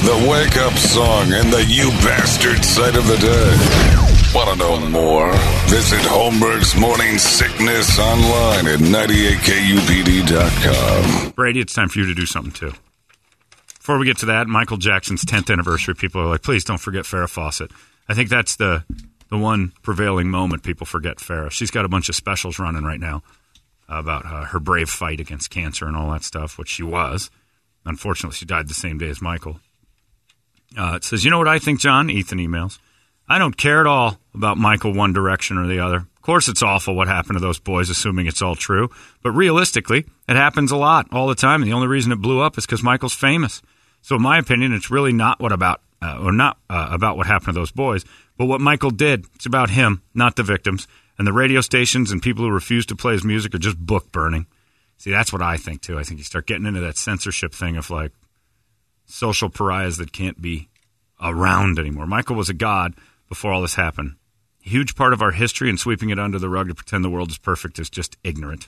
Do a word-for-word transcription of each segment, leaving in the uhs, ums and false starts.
the wake-up song, and the you bastard sight of the day. Want to know more? Visit Holmberg's Morning Sickness online at ninety-eight K U P D dot com. Brady, it's time for you to do something, too. Before we get to that, Michael Jackson's tenth anniversary, people are like, please don't forget Farrah Fawcett. I think that's the the one prevailing moment people forget Farrah. She's got a bunch of specials running right now about uh, her brave fight against cancer and all that stuff, which she was. Unfortunately, she died the same day as Michael. Uh, it says, you know what I think, John? Ethan emails. I don't care at all about Michael one direction or the other. Of course, it's awful what happened to those boys, assuming it's all true. But realistically, it happens a lot, all the time. And the only reason it blew up is because Michael's famous. So in my opinion, it's really not what about uh, or not uh, about what happened to those boys, but what Michael did. It's about him, not the victims. And the radio stations and people who refuse to play his music are just book burning. See, that's what I think, too. I think you start getting into that censorship thing of, like, social pariahs that can't be around anymore. Michael was a god before all this happened. A huge part of our history, and sweeping it under the rug to pretend the world is perfect is just ignorant.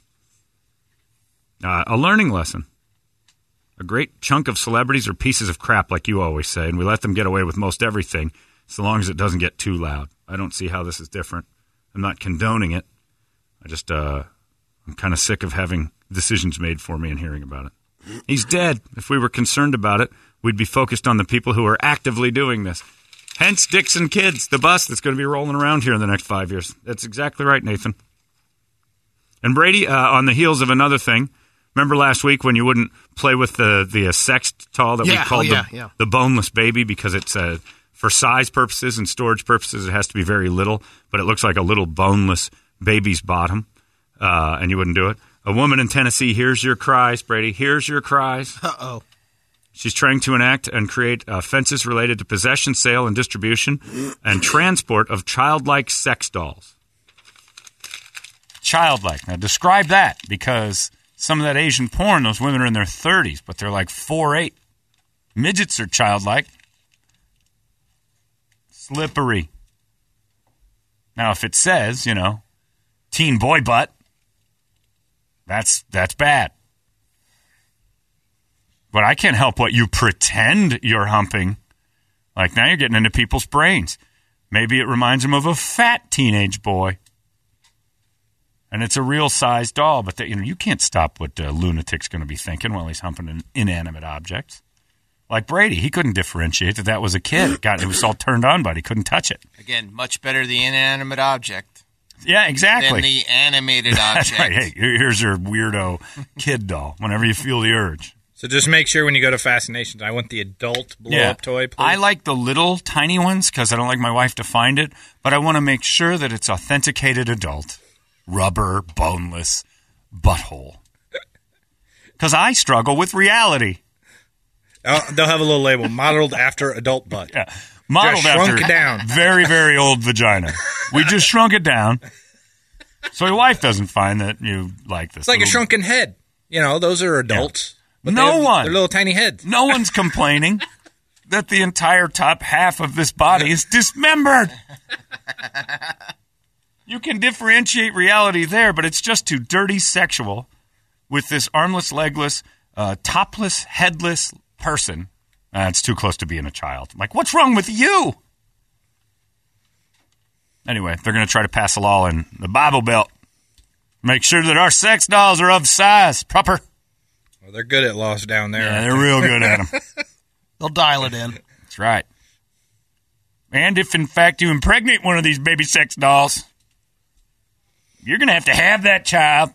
Uh, a learning lesson. A great chunk of celebrities are pieces of crap, like you always say, and we let them get away with most everything so long as it doesn't get too loud. I don't see how this is different. I'm not condoning it. I just, uh, I'm kind of sick of having decisions made for me and hearing about it. He's dead. If we were concerned about it, we'd be focused on the people who are actively doing this. Hence Dixon Kids, the bus that's going to be rolling around here in the next five years. That's exactly right, Nathan. And Brady, uh, on the heels of another thing, remember last week when you wouldn't play with the, the uh, sext doll that yeah, we called oh, yeah, the, yeah. the boneless baby because it's uh, for size purposes and storage purposes, it has to be very little, but it looks like a little boneless baby's bottom, uh, and you wouldn't do it. A woman in Tennessee hears your cries, Brady, hears your cries. Uh-oh. She's trying to enact and create uh, offenses related to possession, sale, and distribution and transport of childlike sex dolls. Childlike. Now, describe that, because some of that Asian porn, those women are in their thirties, but they're like four eight. Midgets are childlike. Slippery. Now, if it says, you know, teen boy butt, that's that's bad. But I can't help what you pretend you're humping. Like, now you're getting into people's brains. Maybe it reminds them of a fat teenage boy. And it's a real-size doll, but they, you know, you can't stop what a lunatic's going to be thinking while he's humping an inanimate object. Like Brady, he couldn't differentiate that that was a kid. It, got, it was all turned on, but he couldn't touch it. Again, much better the inanimate object. Yeah, exactly. Than the animated object. That's right. Hey, here's your weirdo kid doll whenever you feel the urge. So just make sure when you go to Fascinations, I want the adult blow-up yeah. toy, please. I like the little tiny ones because I don't like my wife to find it, but I want to make sure that it's authenticated adult. Rubber, boneless, butthole. Because I struggle with reality. Oh, they'll have a little label, modeled after adult butt. Yeah, modeled just shrunk after it down. very, very old vagina. We just shrunk it down so your wife doesn't find that you like this. It's like little... a shrunken head. You know, those are adults. Yeah. But no have, one. They're little tiny heads. No one's complaining that the entire top half of this body is dismembered. You can differentiate reality there, but it's just too dirty sexual with this armless, legless, uh, topless, headless person. Uh, it's too close to being a child. I'm like, what's wrong with you? Anyway, they're going to try to pass a law in the Bible Belt. Make sure that our sex dolls are of size, proper. Well, they're good at laws down there. Yeah, they're real good at them. They'll dial it in. That's right. And if, in fact, you impregnate one of these baby sex dolls, you're going to have to have that child.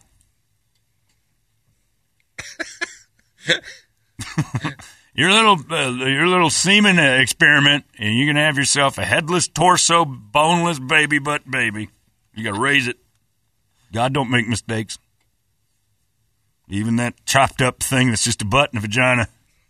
your little uh, your little semen experiment, and you're going to have yourself a headless torso, boneless baby butt baby. You got to raise it. God don't make mistakes. Even that chopped up thing that's just a butt and a vagina.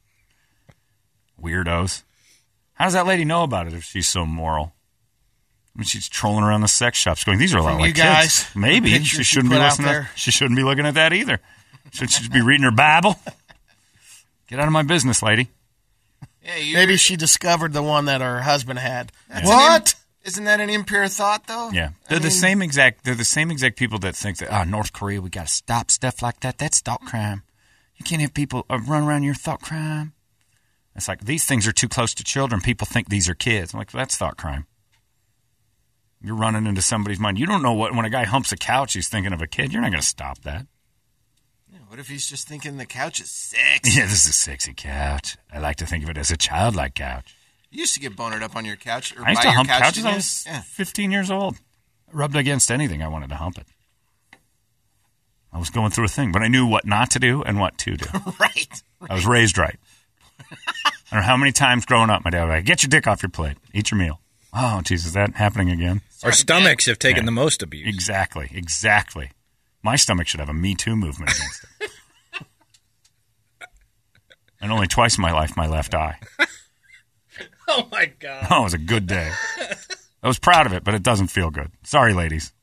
Weirdos. How does that lady know about it if she's so moral? I mean, she's trolling around the sex shops going, these are a lot From like you guys, kids. Maybe. the She pictures shouldn't you be put out listening. there. She shouldn't be looking at that either. Should she be reading her Bible? Get out of my business, lady. Yeah, you, Maybe she discovered the one that her husband had. That's What? Isn't that an impure thought, though? Yeah, they're I the mean, same exact. They're the same exact people that think that oh, North Korea, we got to stop stuff like that. That's thought crime. You can't have people uh, run around your thought crime. It's like, these things are too close to children. People think these are kids. I'm like, that's thought crime. You're running into somebody's mind. You don't know what, when a guy humps a couch, he's thinking of a kid. You're not going to stop that. Yeah, what if he's just thinking the couch is sexy? Yeah, this is a sexy couch. I like to think of it as a childlike couch. You used to get bonered up on your couch. Or I used by to your hump couch, couches. didn't I you? was Yeah. fifteen years old. I rubbed against anything. I wanted to hump it. I was going through a thing, but I knew what not to do and what to do. right. I was raised right. I don't know how many times growing up my dad was like, get your dick off your plate. Eat your meal. Oh, Jesus, is that happening again? Our stomachs have taken Yeah. the most abuse. Exactly, exactly. My stomach should have a Me Too movement against it. And only twice in my life, my left eye. Oh, my God. Oh, it was a good day. I was proud of it, but it doesn't feel good. Sorry, ladies.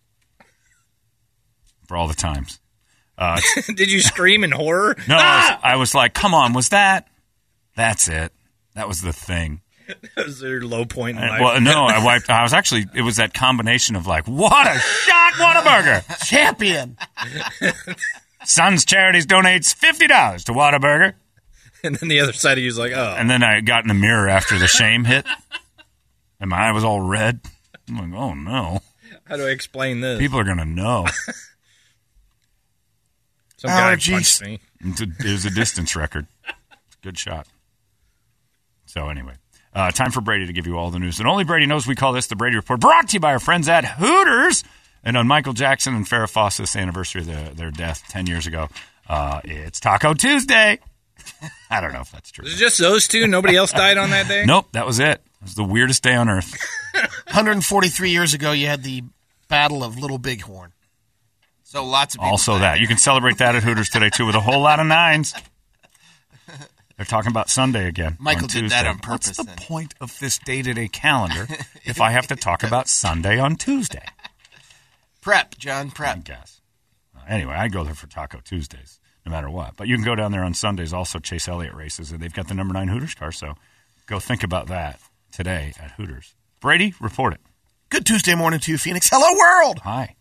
For all the times. Uh, Did you scream in horror? no, Ah! I, was, I was like, come on, was that? That's it. That was the thing. That was your low point in Uh, life. well, no, I wiped. I was actually, it was that combination of like, what a shot, what a burger. Champion. Sons Charities donates fifty dollars to Whataburger. And then the other side of you was like, oh. And then I got in the mirror after the shame hit, and my eye was all red. I'm like, oh, no. How do I explain this? People are going to know. Some guy Allergies. punched me. It's a, it was a distance record. Good shot. So anyway, uh, time for Brady to give you all the news. And only Brady knows we call this the Brady Report, brought to you by our friends at Hooters. And on Michael Jackson and Farrah Fawcett's anniversary of the, their death ten years ago, uh, it's Taco Tuesday. I don't know if that's true. Was it just those two? Nobody else died on that day? Nope, that was it. It was the weirdest day on earth. one hundred forty-three years ago, you had the Battle of Little Bighorn. So lots of people Also died. that. You can celebrate that at Hooters today, too, with a whole lot of nines. They're talking about Sunday again. Michael on did Tuesday. that on purpose, What's the then. point of this day-to-day calendar if I have to talk about Sunday on Tuesday? Prep, John, I prep. guess. Uh, anyway, I go there for Taco Tuesdays, no matter what. But you can go down there on Sundays, also Chase Elliott races, and they've got the number nine Hooters car, so go think about that today at Hooters. Brady, report it. Good Tuesday morning to you, Phoenix. Hello, world. Hi.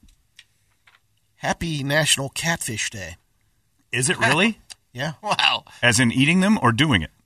Happy National Catfish Day. Is it really? Yeah. Wow. As in eating them or doing it?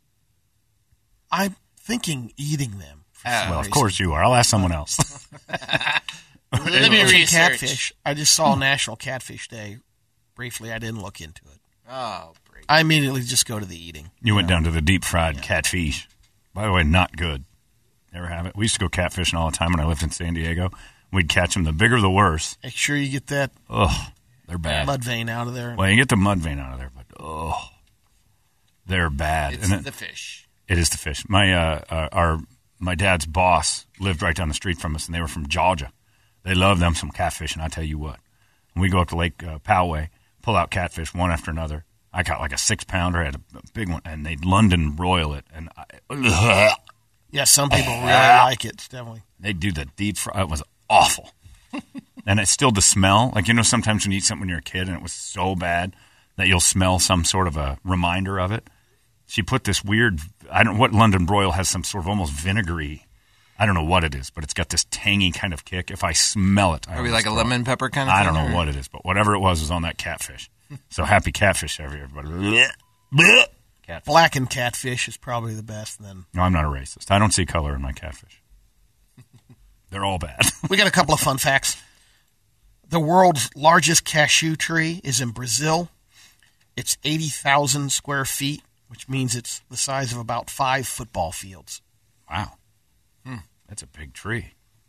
I'm thinking eating them. for Uh, some Well, of reason. course you are. I'll ask someone else. Let me Speaking of research. catfish. I just saw National Catfish Day. Briefly, I didn't look into it. Oh, Brady. I immediately just go to the eating. You went down to the deep fried catfish. By the way, not good. Never have it. We used to go catfishing all the time when I lived in San Diego. We'd catch them. The bigger, the worse. Make sure you get that Ugh, they're bad. mud vein out of there. Well, you get the mud vein out of there, but oh, they're bad. It's And it, the fish. it is the fish. My uh, uh, our my dad's boss lived right down the street from us, and they were from Georgia. They love them some catfish, and I tell you what, when we go up to Lake uh, Poway, pull out catfish one after another. I got like a six pounder, I had a big one, and they'd London broil it, and I, Yeah, some people really like it. It's definitely. they do the deep fry. It was awful. And it's still the smell. Like, you know, sometimes when you eat something when you're a kid and it was so bad that you'll smell some sort of a reminder of it. She put this weird, I don't know what London broil has, some sort of almost vinegary. I don't know what it is, but it's got this tangy kind of kick. If I smell it, I Are we almost like a throw up. lemon pepper kind of I thing? don't know or- what it is, but whatever it was was on that catfish. So happy catfish, everybody. Blech, blech. Catfish. Blackened catfish is probably the best then. No, I'm not a racist. I don't see color in my catfish. They're all bad. We got a couple of fun facts. The world's largest cashew tree is in Brazil. It's eighty thousand square feet, which means it's the size of about five football fields. Wow. That's a big tree.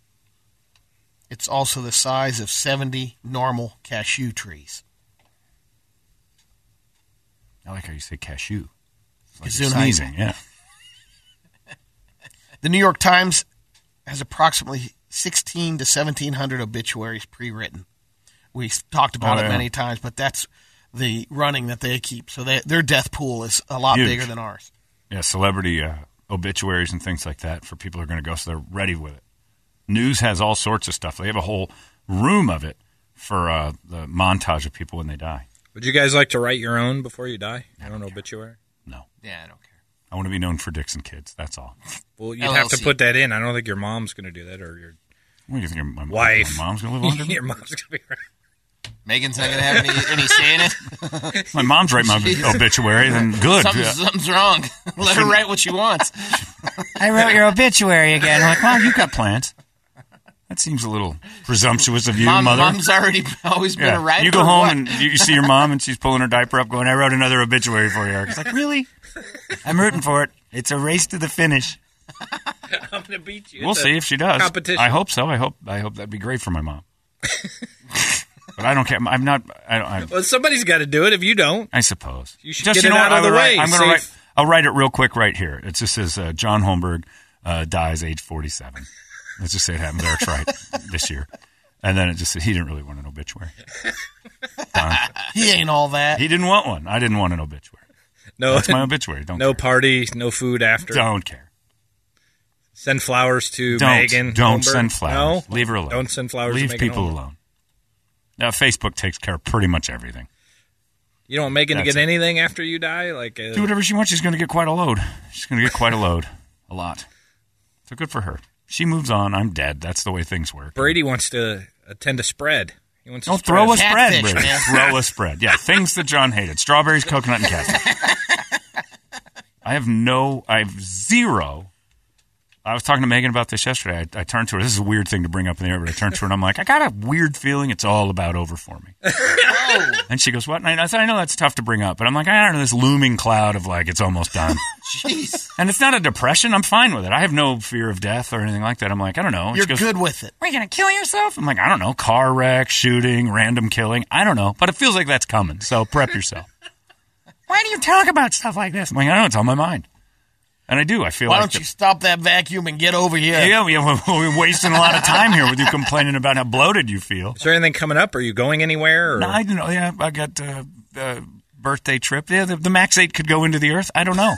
It's also the size of seventy normal cashew trees. I like how you say cashew. It's like Kazuna. you're sneezing, yeah. The New York Times has approximately sixteen to seventeen hundred obituaries pre-written. We've talked about Oh, it yeah. many times, but that's the running that they keep. So they, their death pool is a lot Huge. bigger than ours. Yeah, celebrity uh, obituaries and things like that for people who are going to go, so they're ready with it. News has all sorts of stuff. They have a whole room of it for uh, the montage of people when they die. Would you guys like to write your own before you die? I don't know, obituary? No. Yeah, I don't care. I want to be known for Dixon Kids. That's all. Well, you'd have to L L C. put that in. I don't think your mom's going to do that, or your What do you think? My, wife. My mom's going to live under me? your mom's going to be right. Megan's not going to have any, any say in it. My mom's writing my Jeez. obituary, then good. Something's, Yeah. something's wrong. Let her write what she wants. I wrote your obituary again. I'm like, Mom, you've got plans. That seems a little presumptuous of you, Mom, Mother. Mom's already always been Yeah. a writer. You go or home what? and you, you see your mom, and she's pulling her diaper up, going, "I wrote another obituary for you." Eric. It's like, really? I'm rooting for it. It's a race to the finish. I'm going to beat you. We'll It's a see if she does. competition. I hope so. I hope. I hope that'd be great for my mom. But I don't care. I'm not. I don't. I, Well, somebody's got to do it if you don't. I suppose. You should Just, get you it know out what? of the I would write- way. I'm going to Safe. write. I'll write it real quick right here. It just says uh, John Holmberg uh, dies age forty-seven. Let's just say it happened. Eric's right this year. And then it just said he didn't really want an obituary. Done. He ain't all that. He didn't want one. I didn't want an obituary. No, That's my obituary. Don't no care. party, no food after. Don't care. Send flowers to Don't Megan. don't Holmberg. send flowers. No? Leave her alone. Don't send flowers Leave to Megan people Holmberg. alone. Now, Facebook takes care of pretty much everything. You don't want Megan to That's get it. anything after you die? Like uh, Do whatever she wants. She's going to get quite a load. She's going to get quite a load. A lot. So good for her. She moves on. I'm dead. That's the way things work. Brady wants to attend a spread. He wants Don't to throw a spread. spread, Catfish, Brady. man. Throw a spread. Yeah, things that John hated. Strawberries, coconut, and catfish. I have no, I have zero. I was talking to Megan about this yesterday. I, I turned to her. This is a weird thing to bring up in the air, but I turned to her and I'm like, I got a weird feeling it's all about over for me. And she goes, what? And I said, I know that's tough to bring up, but I'm like, I don't know, this looming cloud of like, it's almost done. Jeez. And it's not a depression. I'm fine with it. I have no fear of death or anything like that. I'm like, I don't know. And You're she goes, good with it. are you going to kill yourself? I'm like, I don't know. Car wreck, shooting, random killing. I don't know. But it feels like that's coming. So prep yourself. Why do you talk about stuff like this? I'm like, I don't know. It's on my mind. And I do. I feel Why like don't the- you stop that vacuum and get over here? Yeah, we- we're wasting a lot of time here with you complaining about how bloated you feel. Is there anything coming up? Are you going anywhere? Or? No, I don't know. Yeah, I got uh, uh, birthday trip. Yeah, the, the Max eight could go into the Earth. I don't know.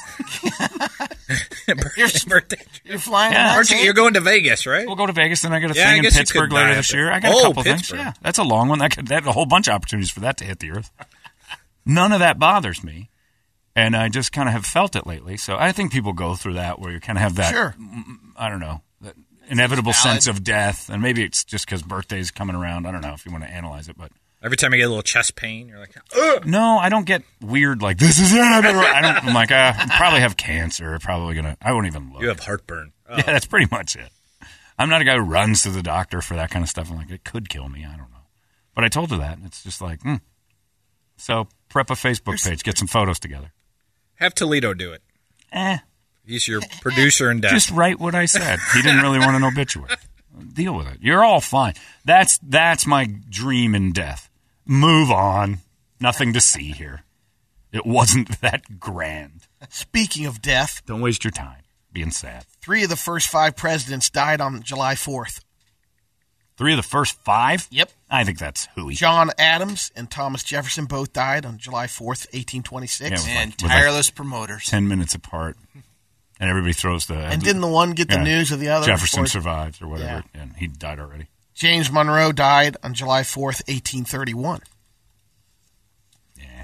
Your birthday. You're flying. Yeah. on Aren't that you, thing? you're going to Vegas, right? We'll go to Vegas, and I got a Yeah, I thing in guess you Pittsburgh could later die this up year. there. I got Oh, a couple Pittsburgh. things. Yeah, that's a long one. That could, that a whole bunch of opportunities for that to hit the Earth. None of that bothers me, and I just kind of have felt it lately. So I think people go through that where you kind of have that. Sure. I don't know, that inevitable valid. sense of death, and maybe it's just because birthday's coming around. I don't know if you want to analyze it, but Every time I get a little chest pain, you're like, ugh. no, I don't get weird like this is it. I don't. I don't I'm like, uh, I probably have cancer. Probably gonna. I won't even look. You have heartburn. Oh. Yeah, that's pretty much it. I'm not a guy who runs to the doctor for that kind of stuff. I'm like, it could kill me. I don't know. But I told her that. And it's just like, hmm. So prep a Facebook page. Get some photos together. Have Toledo do it. Eh. He's your producer in death. Just write what I said. He didn't really want an obituary. Deal with it. You're all fine. That's that's my dream in death. Move on. Nothing to see here. It wasn't that grand. Speaking of death, Don't waste your time being sad. three of the first five presidents died on July fourth. Three of the first five? Yep. I think that's hooey. John Adams and Thomas Jefferson both died on July fourth, eighteen twenty-six. Yeah, And With like- tireless promoters. Ten minutes apart. And everybody throws the... And didn't the one get the Yeah. news of the other? Jefferson before- survives or whatever. And he died already. James Monroe died on July fourth, eighteen thirty-one. Yeah.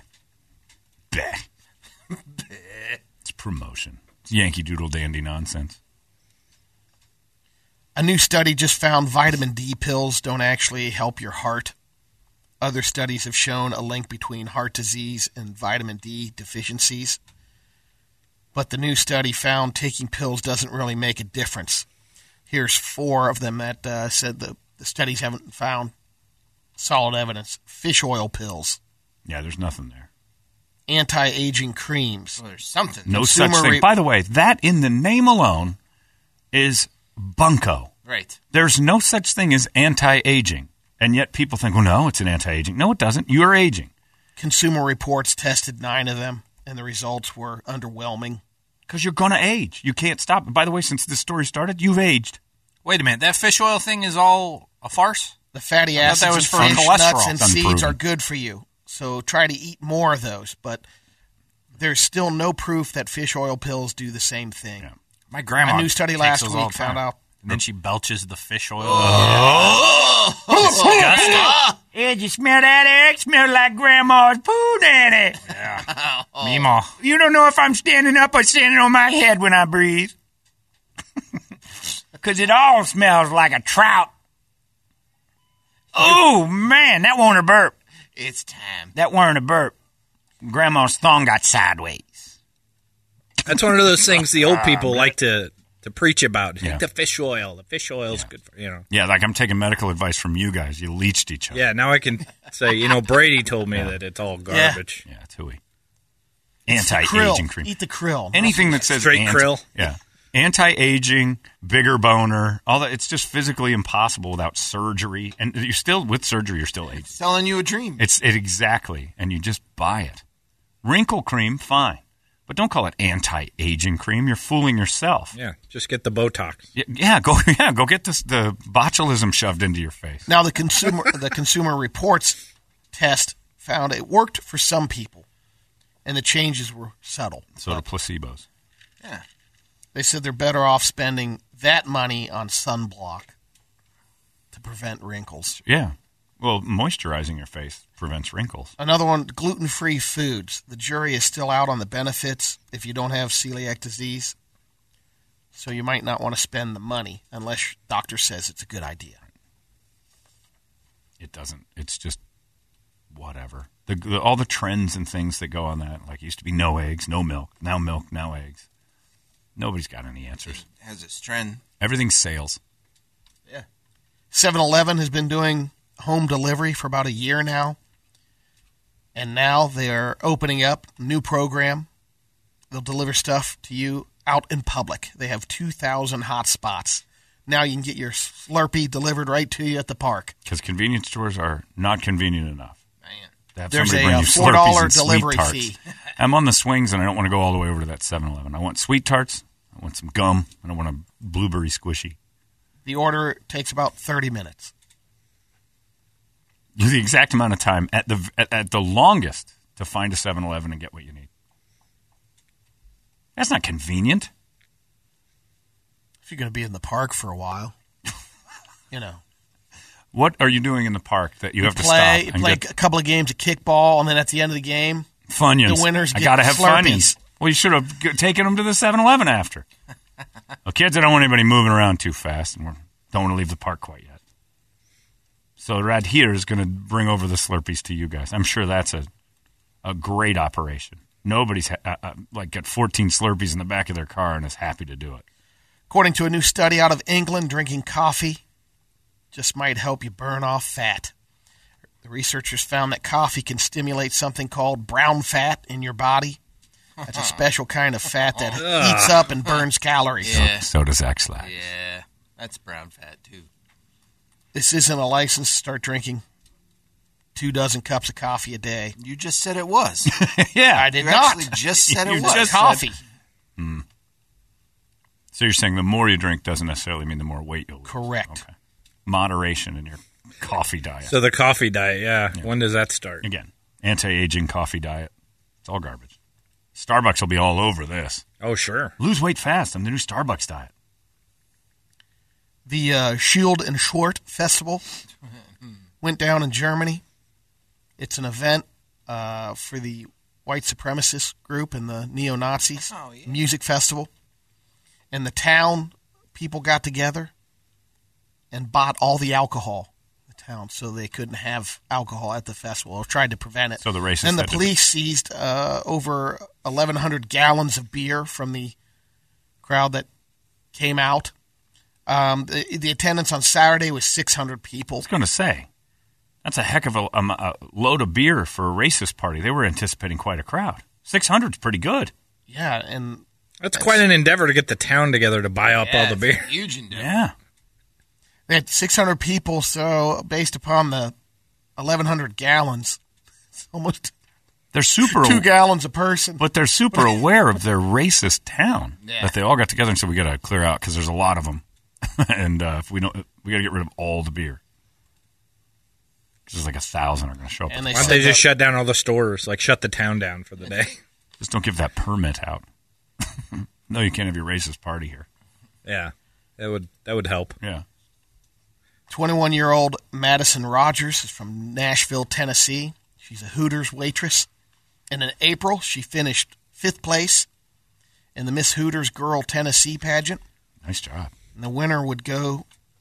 Bah. It's promotion. It's Yankee Doodle Dandy nonsense. A new study just found vitamin D pills don't actually help your heart. Other studies have shown a link between heart disease and vitamin D deficiencies. But the new study found taking pills doesn't really make a difference. Here's four of them that uh, said the, the studies haven't found solid evidence. Fish oil pills, Yeah, there's nothing there. anti-aging creams, Well, there's something. No Consumer such thing. re- By the way, that in the name alone is bunko. Right. There's no such thing as anti-aging. And yet people think, well, no, it's an anti-aging. No, it doesn't. You're aging. Consumer Reports tested nine of them, and the results were underwhelming. Because you're going to age. You can't stop. By the way, since this story started, you've aged. Wait a minute, that fish oil thing is all a farce? The fatty I thought that acids was in for fish, cholesterol. nuts, and It's seeds unproven. are good for you. So try to eat more of those. But there's still no proof that fish oil pills do the same thing. Yeah. My grandma A new study takes last those all week the found time. out- And then she belches the fish oil. Disgusting. Yeah, you smell that, Eric? Smell like Grandma's poo, Danny. Yeah. Meemaw. You don't know if I'm standing up or standing on my head when I breathe. Because it all smells like a trout. Oh, man, that won't a burp. It's time. That weren't a burp. Grandma's thong got sideways. That's one of those things the old people like to, to preach about. Yeah. Take the fish oil. The fish oil is Yeah. good for, you know. Yeah, like I'm taking medical advice from you guys. You leached each other. Yeah, now I can say, you know, Brady told me that it's all garbage. Yeah, it's hooey. It's the Anti-aging krill. cream. Eat the krill. Anything that says Straight anti- krill? Yeah. Anti-aging, bigger boner, all that. It's just physically impossible without surgery. And you're still, with surgery, you're still aging. Selling you a dream. It's it exactly. And you just buy it. Wrinkle cream, fine. But don't call it anti-aging cream. You're fooling yourself. Yeah, just get the Botox. Yeah, yeah go yeah, go get this, the botulism shoved into your face. Now the consumer the Consumer Reports test found it worked for some people, and the changes were subtle. So the placebos. Yeah. They said they're better off spending that money on sunblock to prevent wrinkles. Yeah. Well, moisturizing your face prevents wrinkles. Another one, gluten-free foods. The jury is still out on the benefits if you don't have celiac disease. So you might not want to spend the money unless your doctor says it's a good idea. It doesn't. It's just whatever. The, the all the trends and things that go on that, like it used to be no eggs, no milk, now milk, now eggs. Nobody's got any answers. It has its trend. Everything's sales. seven eleven has been doing home delivery for about a year now. And now they're opening up a new program. They'll deliver stuff to you out in public. They have two thousand hot spots. Now you can get your Slurpee delivered right to you at the park. Because convenience stores are not convenient enough. Man. To have There's somebody a, bring uh, you four Slurpees dollar and Sweet delivery Tarts. fee. I'm on the swings, and I don't want to go all the way over to that seven eleven. I want Sweet Tarts. I want some gum. I don't want a blueberry squishy. The order takes about thirty minutes. You're the exact amount of time at the at, at the longest to find a seven eleven and get what you need. That's not convenient. If you're going to be in the park for a while, you know. What are you doing in the park that you have to play, stop and play get a couple of games of kickball, and then at the end of the game, Funyuns? the winners I get got to have Slurpees. Funyuns. Well, you should have g- taken them to the seven eleven after. Well, kids, I don't want anybody moving around too fast, and we don't want to leave the park quite yet. So Rad here is going to bring over the Slurpees to you guys. I'm sure that's a a great operation. Nobody's ha- uh, uh, like got fourteen Slurpees in the back of their car and is happy to do it. According to a new study out of England, drinking coffee just might help you burn off fat. The researchers found that coffee can stimulate something called brown fat in your body. That's a special kind of fat that heats up and burns calories. Yeah. So does X-Lax. Yeah. That's brown fat, too. This isn't a license to start drinking two dozen cups of coffee a day. You just said it was. Yeah, I did You not. actually just said You it was. just coffee. So you're saying the more you drink doesn't necessarily mean the more weight you'll lose. Correct. Okay. Moderation in your coffee diet. So the coffee diet, yeah. When does that start? Again, anti-aging coffee diet. It's all garbage. Starbucks will be all over this. Oh, sure. Lose weight fast. I'm the new Starbucks diet. The uh, Shield and Short Festival went down in Germany. It's an event uh, for the white supremacist group and the neo-Nazis. Oh, yeah. Music festival. And the town people got together and bought all the alcohol in the town so they couldn't have alcohol at the festival or tried to prevent it. So the racists Then the had to- police seized uh, over eleven hundred gallons of beer from the crowd that came out. Um, the, the attendance on Saturday was six hundred people. I was going to say, that's a heck of a, um, a load of beer for a racist party. They were anticipating quite a crowd. six hundred is pretty good. Yeah, and That's quite an endeavor to get the town together to buy up all the it's beer. Huge endeavor. Yeah. they had six hundred people, so based upon the eleven hundred gallons, it's almost They're super two gallons a person. But they're super aware of their racist town. Yeah. That they all got together and said, we got to clear out because there's a lot of them. and uh, if we don't, we got to get rid of all the beer. Because there's like a thousand are going to show up. And with they Why the don't they said just shut down all the stores? Like, shut the town down for the day. Just don't give that permit out. No, you can't have your racist party here. Yeah. That would that would help. Yeah. twenty-one-year-old Madison Rogers is from Nashville, Tennessee. She's a Hooters waitress. And in April, she finished fifth place in the Miss Hooters Girl Tennessee pageant. Nice job. And the winner would go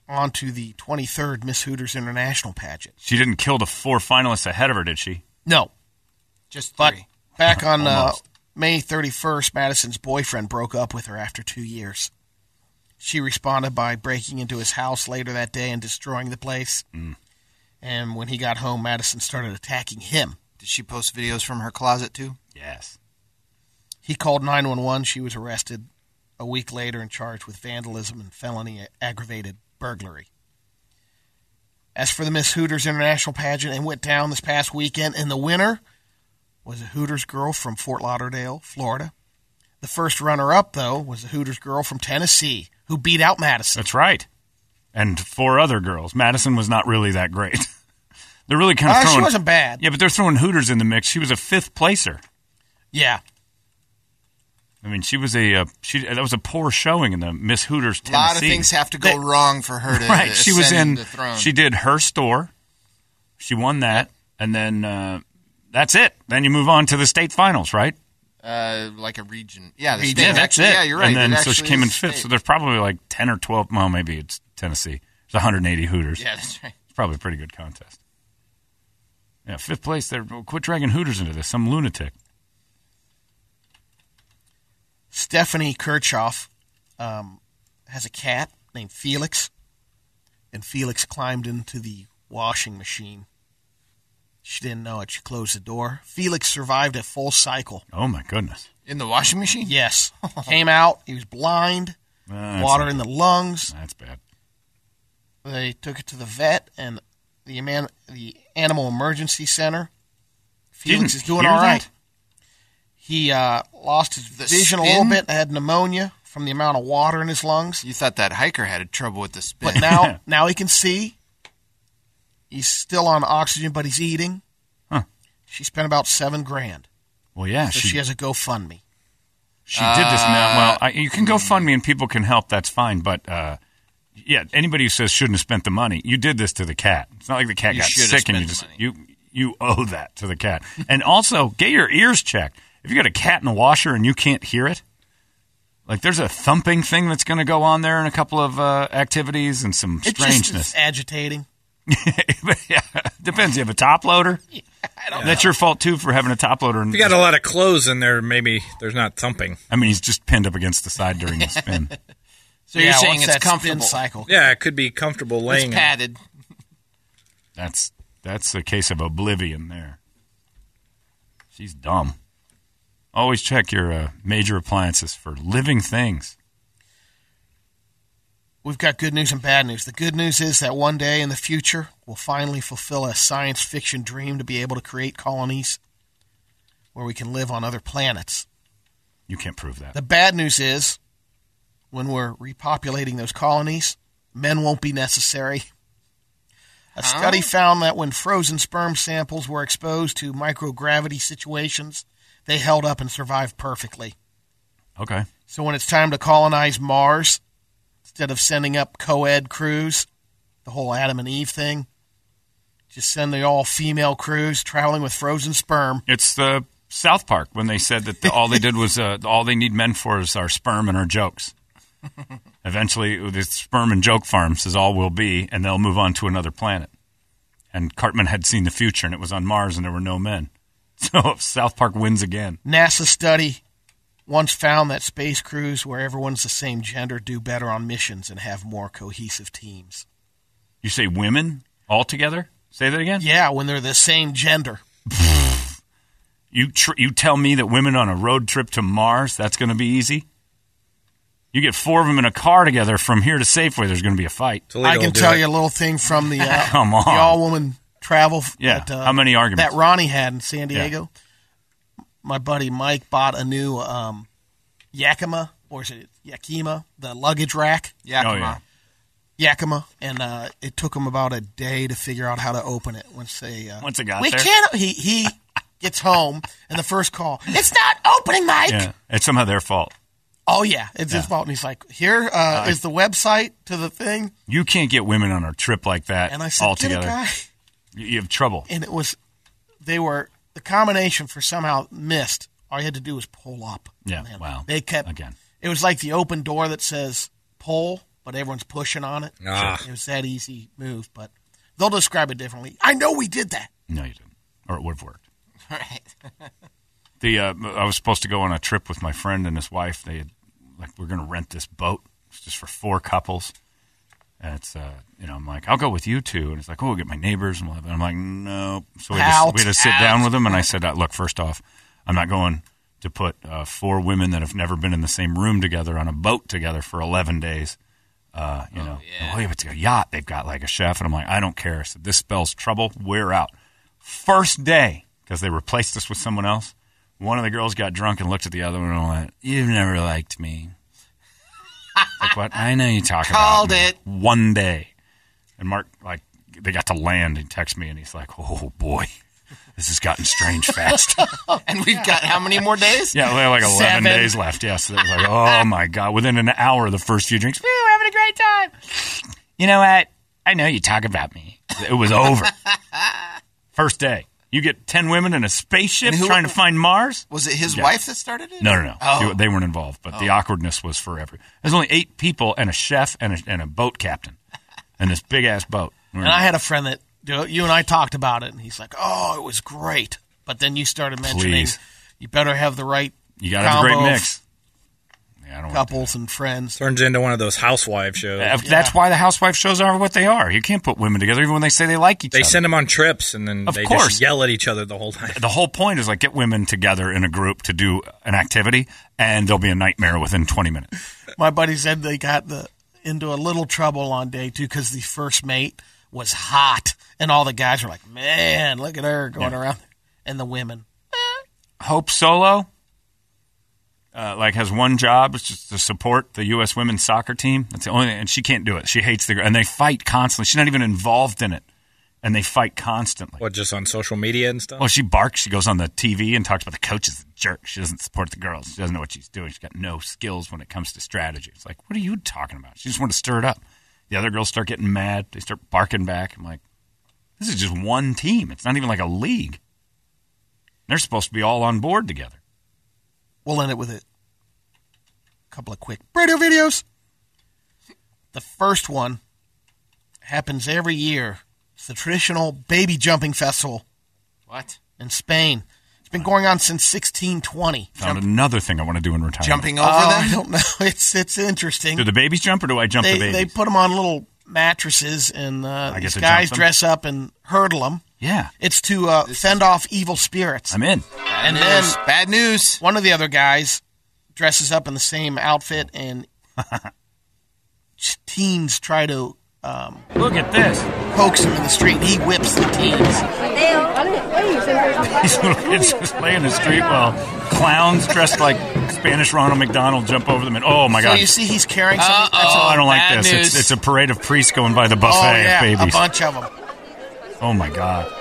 on to the twenty-third Miss Hooters International pageant. She didn't kill the four finalists ahead of her, did she? No. Just But three. back on uh, Almost. May thirty-first, Madison's boyfriend broke up with her after two years. She responded by breaking into his house later that day and destroying the place. Mm. And when he got home, Madison started attacking him. Did she post videos from her closet, too? Yes. He called nine one one. She was arrested a week later and charged with vandalism and felony aggravated burglary. As for the Miss Hooters International pageant, it went down this past weekend, and the winner was a Hooters girl from Fort Lauderdale, Florida. The first runner-up, though, was a Hooters girl from Tennessee who beat out Madison. That's right. And four other girls. Madison was not really that great. They're really kind of Uh, throwing... she wasn't bad. Yeah, but they're throwing Hooters in the mix. She was a fifth placer. Yeah. I mean, she was a... Uh, she that was a poor showing in the Miss Hooters A Tennessee. lot of things have to go They- wrong for her to Right. She was ascend in... the throne. She did her store. She won that. And then uh, that's it. Then you move on to the state finals, right? Uh, like a region. Yeah, the Region. state. Yeah, that's actually, it. Yeah, you're right. And then It so she actually came in is fifth. state. So there's probably like ten or twelve. Well, maybe it's Tennessee. There's one hundred eighty Hooters. Yeah, that's right. It's probably a pretty good contest. Yeah, fifth place. There. Quit dragging Hooters into this. Some lunatic. Stephanie Kirchhoff um, has a cat named Felix, and Felix climbed into the washing machine. She didn't know it. She closed the door. Felix survived a full cycle. Oh my goodness. In the washing machine? Yes. Came out. He was blind, Uh, that's water not- in the lungs. That's bad. They took it to the vet and the man, the animal emergency center. Felix Didn't is doing hear all right. that? He uh, lost his The vision a spin? little bit, had pneumonia from the amount of water in his lungs. You thought that hiker had trouble with the spin. But now, now he can see. He's still on oxygen, but he's eating. Huh. She spent about seven grand. Well, yeah, So she, she has a GoFundMe. she did this now. Well, I, you can go fund me and people can help. That's fine. But uh, yeah, anybody who says shouldn't have spent the money, you did this to the cat. It's not like the cat You got should have sick and you spent just the money. you you owe that to the cat. And also get your ears checked. If you got a cat in the washer and you can't hear it, like there's a thumping thing that's going to go on there in a couple of uh, activities and some It's strangeness. just agitating. Yeah, depends. You have a top loader. That's your fault too for having a top loader. And If you got a lot of clothes in there, maybe there's not thumping. I mean, he's just pinned up against the side during the spin. So you're Yeah, saying once it's that spin comfortable. cycle. Yeah, it could be comfortable It's laying. in. padded. That's that's a case of oblivion there. She's dumb. Always check your uh, major appliances for living things. We've got good news and bad news. The good news is that one day in the future, we'll finally fulfill a science fiction dream to be able to create colonies where we can live on other planets. You can't prove that. The bad news is when we're repopulating those colonies, men won't be necessary. A study found that when frozen sperm samples were exposed to microgravity situations, they held up and survived perfectly. Okay. So when it's time to colonize Mars, instead of sending up co-ed crews, the whole Adam and Eve thing, just send the all-female crews traveling with frozen sperm. It's the South Park when they said that the, all they did was uh, all they need men for is our sperm and our jokes. Eventually, the sperm and joke farms is all we'll be, and they'll move on to another planet. And Cartman had seen the future, and it was on Mars, and there were no men. So South Park wins again. NASA study once found that space crews where everyone's the same gender do better on missions and have more cohesive teams. You say women altogether? Say that again? Yeah, when they're the same gender. You tr- you tell me that women on a road trip to Mars, that's going to be easy? You get four of them in a car together from here to Safeway, there's going to be a fight. Toledo I will can do tell it. you a little thing from the, uh, Come on. the all-woman travel. Yeah, That, uh, how many arguments? That Ronnie had in San Diego. My buddy Mike bought a new um, Yakima, or is it Yakima, the luggage rack. Yeah, Oh, come yeah. on. Yakima, and uh, it took him about a day to figure out how to open it. Once they uh, Once it got we there? can't. He he gets home, and the first call, it's not opening, Mike. Yeah, it's somehow their fault. Oh yeah, it's his fault. And he's like, here uh, is the website to the thing, You can't get women on a trip like that and I said, all get a together. guy. You you have trouble. And it was, they were the combination for somehow missed. All you had to do was pull up. Yeah, Man, wow. They kept Again. It was like the open door that says pull, but everyone's pushing on it. Ah. It was that easy move, but they'll describe it differently. I know we did that. No, you didn't. Or it would have worked. Right. The uh, I was supposed to go on a trip with my friend and his wife. They had, like, we're going to rent this boat. It's just for four couples. And it's, uh, you know, I'm like, I'll go with you two. And it's like, oh, we'll get my neighbors. And we'll have, and I'm like, no. So we had, to, Out. we had to sit Out. down with them. And I said, uh, look, first off, I'm not going to put uh, four women that have never been in the same room together on a boat together for eleven days. Uh, you know, yeah. oh, yeah, it's a yacht. They've got like a chef. And I'm like, I don't care. I said, this spells trouble. We're out. First day, because they replaced us with someone else, one of the girls got drunk and looked at the other one and went, you've never liked me. Like, what? I know you talk Called about me. it. One day. And Mark, like, they got to land. He texts me and he's like, oh, boy, this has gotten strange fast. And we've got how many more days? Yeah, we have like eleven Seven. days left. Yes. It was like, oh, my God. Within an hour, the first few drinks, we were having a great time. You know what? I know you talk about me. It was over. First day. You get ten women in a spaceship And who- trying to find Mars? Was it his Yeah. wife that started it? No, no, no. Oh. They, they weren't involved, but the awkwardness was for every. There's only eight people and a chef and a, and a boat captain and this big-ass boat. And I had a friend that you and I talked about it, and he's like, "Oh, it was great." But then you started mentioning Please. you better have the right You got to have a great combo of mix. Yeah, I don't want to do couples and friends. Turns into one of those housewife shows. that. That's why the housewife shows are what they are. You can't put women together even when they say they like each They other. send them on trips, and then Of they course. just yell at each other the whole time. The whole point is like get women together in a group to do an activity, and there'll be a nightmare within twenty minutes. My buddy said they got the into a little trouble on day two because the first mate was hot, and all the guys were like, "Man, look at her going Yeah. around," and the women. Hope Solo, uh, like has one job, it's just to support the U S women's soccer team. That's the only, and she can't do it. She hates the, and they fight constantly. She's not even involved in it, and they fight constantly. What, just on social media and stuff? Well, she barks. She goes on the T V and talks about the coach is a jerk. She doesn't support the girls. She doesn't know what she's doing. She's got no skills when it comes to strategy. It's like, what are you talking about? She just want to stir it up. The other girls start getting mad. They start barking back. I'm like, this is just one team. It's not even like a league. They're supposed to be all on board together. We'll end it with a couple of quick radio videos. The first one happens every year. It's the traditional baby jumping festival What? in Spain. It's been going on since sixteen twenty. Found another thing I want to do in retirement. Jumping over Oh, I them? don't know. It's it's interesting. Do the babies jump or do I jump They the babies? they put them on little mattresses, and uh, I get these to guys jump them? dress up and hurdle them. yeah, It's to uh, fend off evil spirits. I'm in. Bad And news. then- Bad news. One of the other guys dresses up in the same outfit, and teens try to um, Look at this. coax him in the street. He whips the teens. These little kids just lay in the street while clowns dressed like Spanish Ronald McDonald jump over them. And oh my So god! you see he's carrying something. Uh-oh. That's Oh, all. I don't like bad this. It's, news. it's a parade of priests going by the buffet Oh, yeah, of a babies. bunch of them. Oh my god!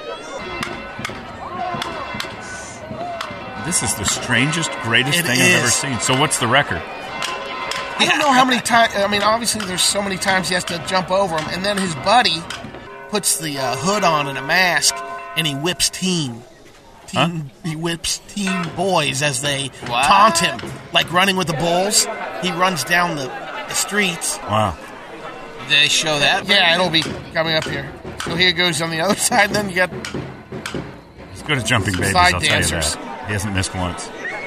This is the strangest, greatest It thing I've ever is. seen. So what's the record? I don't know how many times. I mean, obviously, there's so many times he has to jump over him, and then his buddy puts the uh, hood on and a mask, and he whips teen. Teen He whips teen boys as they Wow. taunt him, like running with the bulls. He runs down the, the streets. Wow. Did they show that? Yeah, it'll be coming up here. So here it goes on the other side. And then you got He's good at jumping babies, Side I'll dancers. tell you that. He hasn't missed once.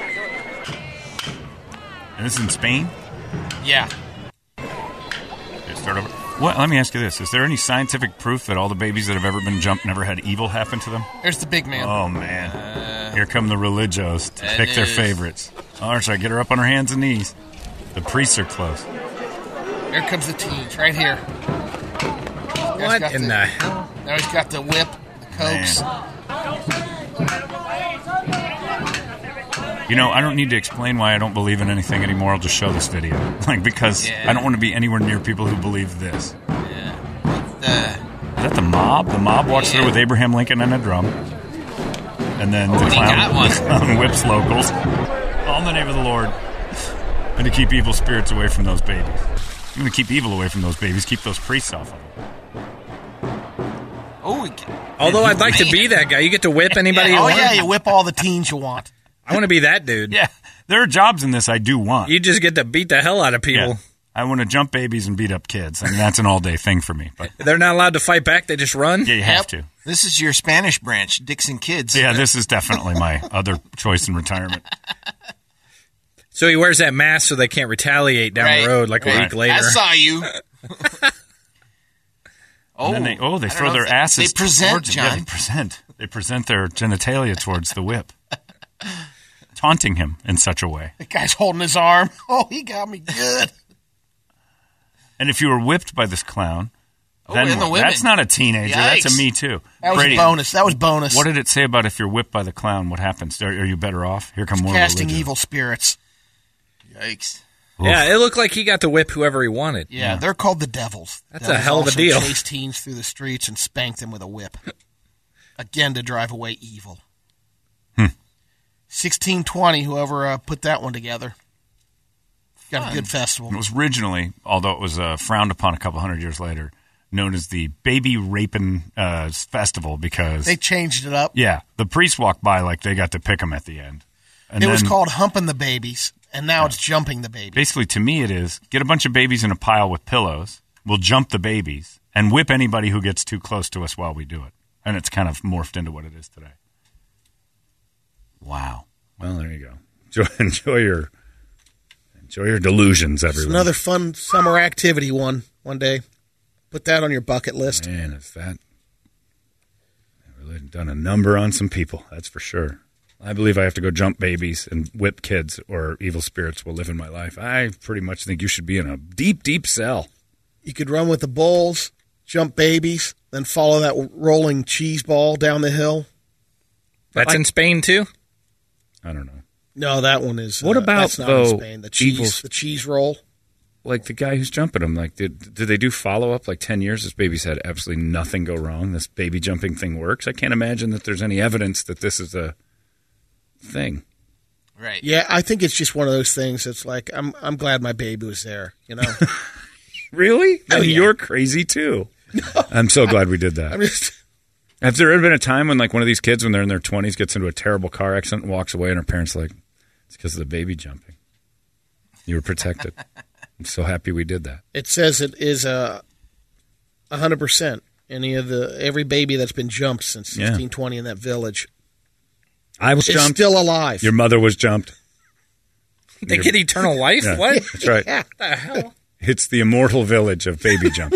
And this is in Spain? yeah. Okay, start over. What? Let me ask you this. Is there any scientific proof that all the babies that have ever been jumped never had evil happen to them? There's the big man. Oh, man. Here come the religios to that pick their is- favorites. All right, so I get her up on her hands and knees. The priests are close. Here comes the teens right here. What got in the- the hell? Now he's got the whip, the coax. Man. You know, I don't need to explain why I don't believe in anything anymore. I'll just show this video. Like, because Yeah. I don't want to be anywhere near people who believe this. Yeah. The, Is that the mob? The mob walks Yeah. through with Abraham Lincoln and a drum. And then the he clown, got one. the clown whips locals. All in the name of the Lord. And to keep evil spirits away from those babies. You're going to keep evil away from those babies. Keep those priests off of them. oh, we can, Although I'd like to be that guy. You get to whip anybody you Oh want. yeah, you whip all the teens you want. I want to be that dude. Yeah, there are jobs in this I do want. You just get to beat the hell out of people. Yeah. I want to jump babies and beat up kids. I mean, that's an all-day thing for me. But They're not allowed to fight back. They just run. yeah, you have Yep. to. This is your Spanish branch, Dixon Kids. Yeah, this is definitely my other choice in retirement. So he wears that mask so they can't retaliate down Right, the road like a right. week later. I saw you. oh, And then they, oh, they I don't throw know their if they- asses They present, towards him. Yeah, John. they present. They present their genitalia towards the whip, taunting him in such a way. The guy's holding his arm. Oh, he got me good. And if you were whipped by this clown, Oh, then and the what? women. That's not a teenager. That's a Yikes. me too. That was Brady, bonus. That was bonus. what did it say about if you're whipped by the clown? What happens? Are, are you better off? Here come more Casting religion. evil spirits. Yikes. Yeah, it looked like he got to whip whoever he wanted. Yeah, they're called the devils. That's Devils a hell of a also deal. Chase teens through the streets and spank them with a whip. Again, to drive away evil. Hmm. sixteen twenty, whoever uh, put that one together. Got a good festival. It was originally, although it was uh, frowned upon a couple hundred years later, known as the Baby Rapin' uh, Festival because, They changed it up. yeah, the priests walked by like they got to pick them at the end. And It was then- called Humping the Babies, and now it's Jumping the Babies. Basically, to me, it is get a bunch of babies in a pile with pillows. We'll jump the babies and whip anybody who gets too close to us while we do it. And it's kind of morphed into what it is today. Wow. Well, there you go. Enjoy, enjoy your enjoy your delusions, It's everyone. another fun summer activity one one day. Put that on your bucket list. Man, is that really done a number on some people? That's for sure. I believe I have to go jump babies and whip kids, or evil spirits will live in my life. I pretty much think you should be in a deep, deep cell. You could run with the bulls, jump babies, then follow that rolling cheese ball down the hill. That's in Spain, too? I don't know. No, that one is. What uh, about, that's not though, in Spain? The cheese, evils- the cheese roll. Like the guy who's jumping them, like did did they do follow up? Like ten years, this baby's had absolutely nothing go wrong. This baby jumping thing works. I can't imagine that there's any evidence that this is a thing. Right. Yeah, I think it's just one of those things. It's like I'm I'm glad my baby was there. You know, Really? Oh, Then yeah. you're crazy too. I'm so glad we did that. I'm just. Has there ever been a time when like one of these kids, when they're in their twenties, gets into a terrible car accident and walks away, and her parents are like, it's because of the baby jumping. You were protected. I'm so happy we did that. It says it is a uh, hundred percent. Any of the every baby that's been jumped since Yeah. sixteen twenty in that village I was is jumped. still alive. Your mother was jumped. They get eternal life? Yeah, What? That's right. Yeah. What the hell? It's the immortal village of baby jump.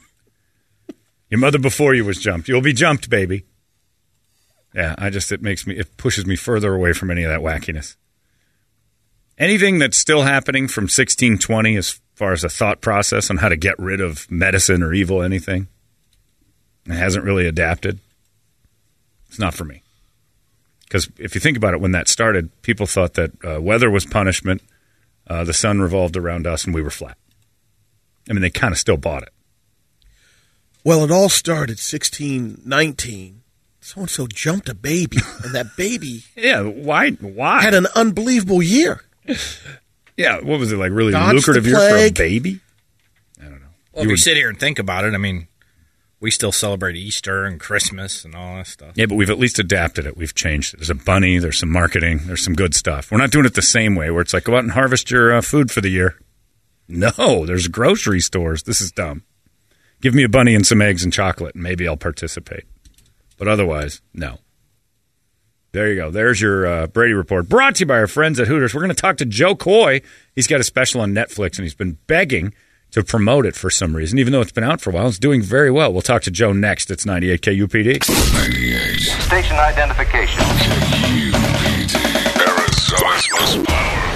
Your mother before you was jumped. You'll be jumped, baby. Yeah, I just, it makes me, it pushes me further away from any of that wackiness. Anything that's still happening from sixteen twenty as far as a thought process on how to get rid of medicine or evil, anything, it hasn't really adapted. It's not for me. Because if you think about it, when that started, people thought that uh, weather was punishment, uh, the sun revolved around us, and we were flat. I mean, they kind of still bought it. Well, it all started sixteen nineteen. So and so jumped a baby, and that baby Yeah, why? Why? had an unbelievable year. yeah, what was it like? Really Dodged lucrative the year for a plague. baby? I don't know. Well, if you sit here and think about it, I mean, we still celebrate Easter and Christmas and all that stuff. Yeah, but we've at least adapted it. We've changed it. There's a bunny. There's some marketing. There's some good stuff. We're not doing it the same way where it's like, go out and harvest your uh, food for the year. No, there's grocery stores. This is dumb. Give me a bunny and some eggs and chocolate, and maybe I'll participate. But otherwise, no. There you go. There's your uh, Brady Report, brought to you by our friends at Hooters. We're going to talk to Joe Coy. He's got a special on Netflix, and he's been begging to promote it for some reason, even though it's been out for a while. It's doing very well. We'll talk to Joe next. It's ninety-eight K U P D. ninety-eight Station identification. K U P D. Arizona's most powerful.